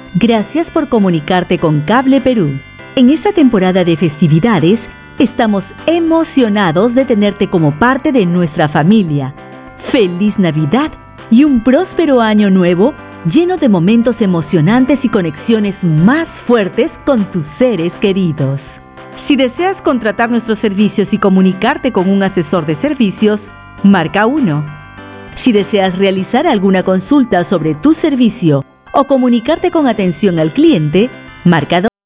Gracias por comunicarte con Cable Perú. En esta temporada de festividades, estamos emocionados de tenerte como parte de nuestra familia. ¡Feliz Navidad y un próspero año nuevo lleno de momentos emocionantes y conexiones más fuertes con tus seres queridos! Si deseas contratar nuestros servicios y comunicarte con un asesor de servicios, marca 1. Si deseas realizar alguna consulta sobre tu servicio o comunicarte con atención al cliente, marca 2.